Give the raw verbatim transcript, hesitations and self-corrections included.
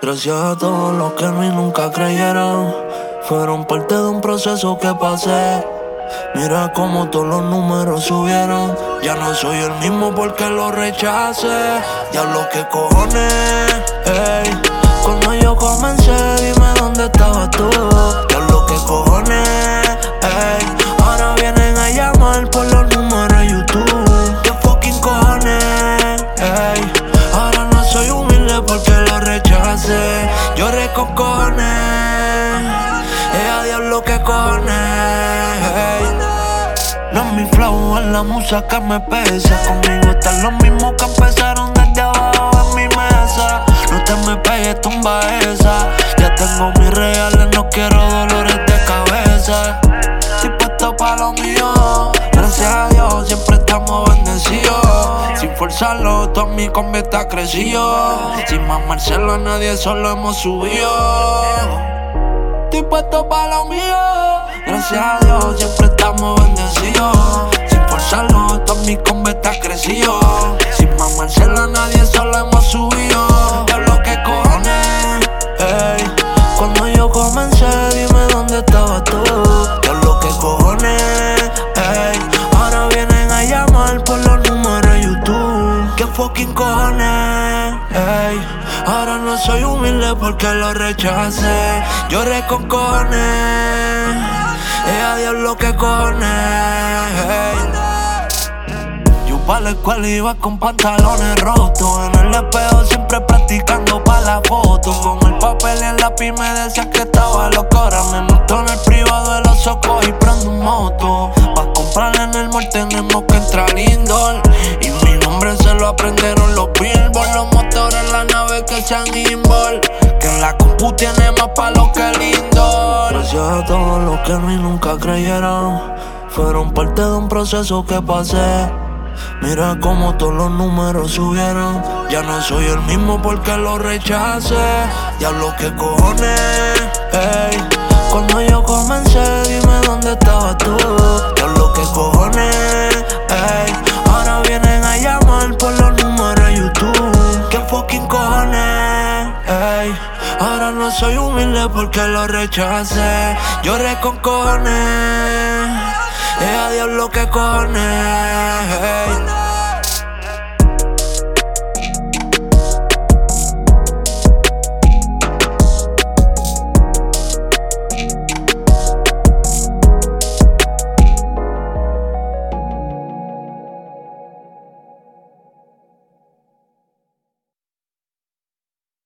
Gracias a todos los que en mí nunca creyeron. Fueron parte de un proceso que pasé. Mira cómo todos los números subieron. Ya no soy el mismo porque lo rechacé. Diablo, qué cojones, ey. Cuando yo comencé, dime dónde estabas tú. Diablo, qué cojones, ey. Ahora vienen a llamar por los números de YouTube. Qué fucking cojones, ey. Ahora no soy humilde porque lo rechacé. Lloré con cojones. Ella diablo que cojones, ey. No es mi flow, es la musa que me pesa. Conmigo están los mismos que empezaron desde abajo en mi mesa. No te me pegues, tumba esa. Ya tengo mis reales, no quiero dolores de cabeza. Estoy puesto pa' lo mío. Gracias a Dios siempre estamos bendecidos. Sin forzarlo, todo mi combi está crecido. Sin mamárselo a nadie, solo hemos subido. Estoy puesto pa' lo mío. Gracias a Dios siempre estamos bendecidos. Sin forzarlo, todo mi combi está crecido. Sin mamárselo a nadie, solo hemos subido. Diablo, que cojones, ey. Cuando yo comencé, dime dónde estabas tú. Diablo, que cojones, ey. Ahora vienen a llamar por los números de YouTube. Que fucking cojones, ey. Ahora no soy humilde porque lo rechacé. Lloré con cojones. Ella diablo que cojones, ey. Yo pa' la escuela iba con pantalones rotos. En el espejo siempre practicando pa' la foto. Con el papel y el lápiz me decían que estaba loco. Ahora me monto en el privado de los ojos y prendo un moto. Pa' comprar en el mall tenemos que entrar indoor. Y mi nombre se lo aprendieron los billboards. Los motores, la nave que sean inboard. Que en la compu tiene más palo que lindo. Gracias a todos los que en mí nunca creyeron. Fueron parte de un proceso que pasé. Mira cómo todos los números subieron. Ya no soy el mismo porque lo rechacé. Diablo, que cojones, ey. Cuando yo comencé, dime dónde estabas tú. Diablo, que cojones, ey. Ahora vienen a llamar por los números de YouTube. Que fucking cojones, ey. Ahora no soy humilde porque lo rechacé. Lloré con cojones. Ella diablo que cojones, ey.